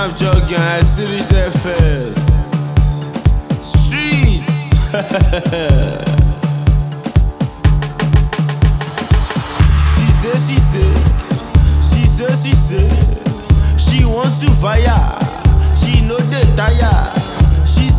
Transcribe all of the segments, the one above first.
I'm joking, I still reach there first. Streets. She wants to fire. She know the tire. She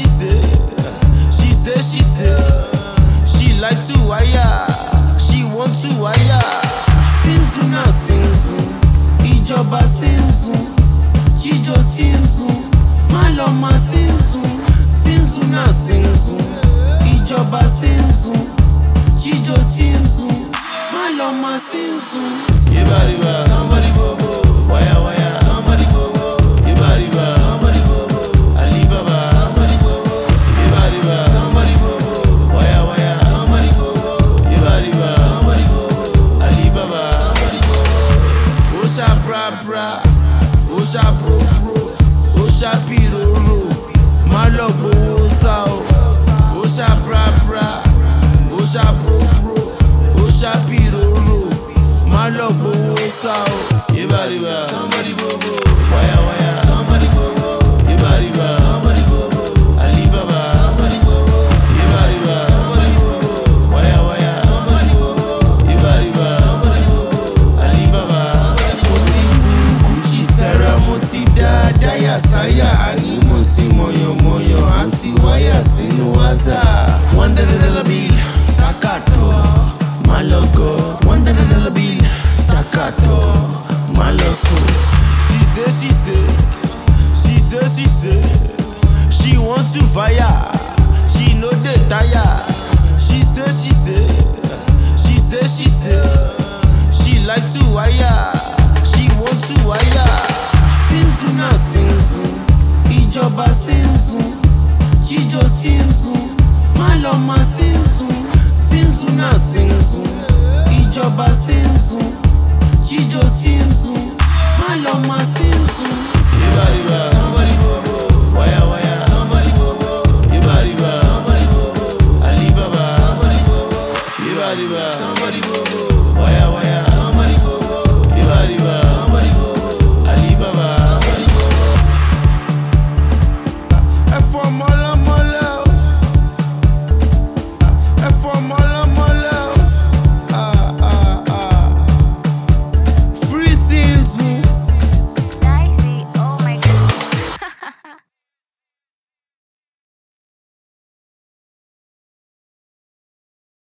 like to wire. She wants to wire. Sinzu na sinzu, ìjọba sinzu, jíjó sinzu, Maloma sinzu. Sinzu na sinzu, ìjọba sinzu, jíjó sinzu, Maloma sinzu. Yebariba, Somebody bobo, wire wire. somebody bobo, Yebariba, somebody bobo, Alibaba. somebody bobo, Yebariba, somebody bobo, wire wire. somebody bobo, Yebariba, somebody bobo, Alibaba. somebody bobo. Osha bra bra, Osha bro bro, Osha piroro, Malobo Osao. Osha bra bra, Osha bro bro, Osha piroro, Malobo Osao. Yebariba, Somebody bobo, wire wire. somebody bobo, Yebariba, somebody bobo, Alibaba. somebody bobo, Yebariba, somebody bobo, wire wire. somebody bobo, Yebariba, somebody bobo. Alibaba. Moti Gucci Sarah, moti Daya Saya, ani moti moyo moyo, anti waya sinu waza. $1 bill, takato, malogo. $1 bill, takato, maloso. She wants to fire. She know the tire. She like to wire. She wants to wire. Sinzu na sinzu, ìjọba sinzu, jíjó sinzu, Maloma sinzu. Sinzu na sinzu, ìjọba sinzu, jíjó sinzu, Maloma sinzu. Yebariba, Somebody bobo, wire wire. somebody bobo, Yebariba, somebody bobo, Alibaba. somebody bobo, Yebariba, somebody bobo. wire wire.